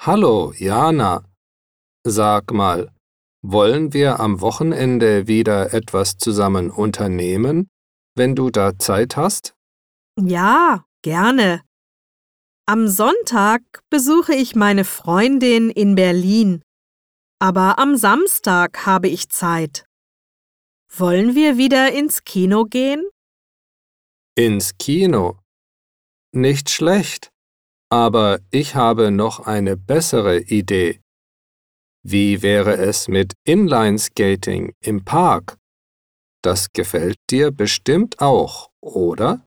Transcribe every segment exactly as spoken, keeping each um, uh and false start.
Hallo, Jana. Sag mal, wollen wir am Wochenende wieder etwas zusammen unternehmen, wenn du da Zeit hast? Ja, gerne. Am Sonntag besuche ich meine Freundin in Berlin, aber am Samstag habe ich Zeit. Wollen wir wieder ins Kino gehen? Ins Kino? Nicht schlecht, aber ich habe noch eine bessere Idee. Wie wäre es mit Inline-Skating im Park? Das gefällt dir bestimmt auch, oder?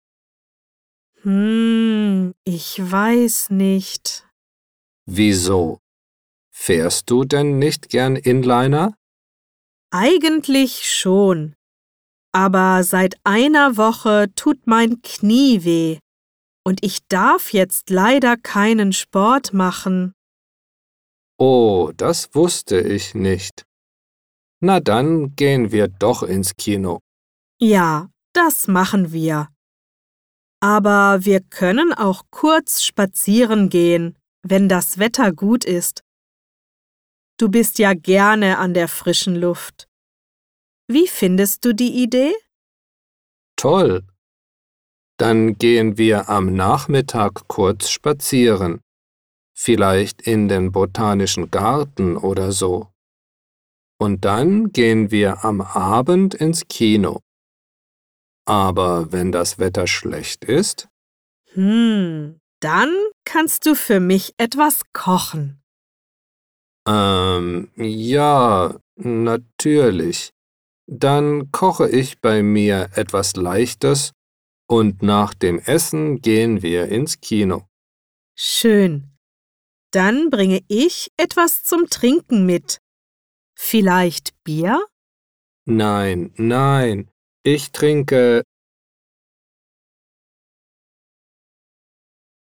Hm, ich weiß nicht. Wieso? Fährst du denn nicht gern Inliner? Eigentlich schon, aber seit einer Woche tut mein Knie weh und ich darf jetzt leider keinen Sport machen. Oh, das wusste ich nicht. Na dann gehen wir doch ins Kino. Ja, das machen wir. Aber wir können auch kurz spazieren gehen, wenn das Wetter gut ist. Du bist ja gerne an der frischen Luft. Wie findest du die Idee? Toll. Dann gehen wir am Nachmittag kurz spazieren. Vielleicht in den Botanischen Garten oder so. Und dann gehen wir am Abend ins Kino. Aber wenn das Wetter schlecht ist? Hm, dann kannst du für mich etwas kochen. Ähm, ja, natürlich. Dann koche ich bei mir etwas Leichtes und nach dem Essen gehen wir ins Kino. Schön. Dann bringe ich etwas zum Trinken mit. Vielleicht Bier? Nein, nein, ich trinke